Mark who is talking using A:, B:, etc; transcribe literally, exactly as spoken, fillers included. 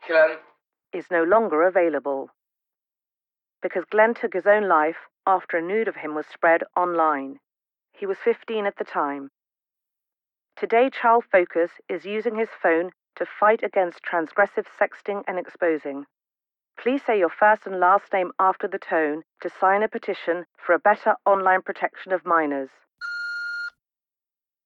A: Glenn.
B: is no longer available. Because Glenn took his own life after a nude of him was spread online. He was fifteen at the time. Today, Child Focus is using his phone to fight against transgressive sexting and exposing. Please say your first and last name after the tone to sign a petition for a better online protection of minors.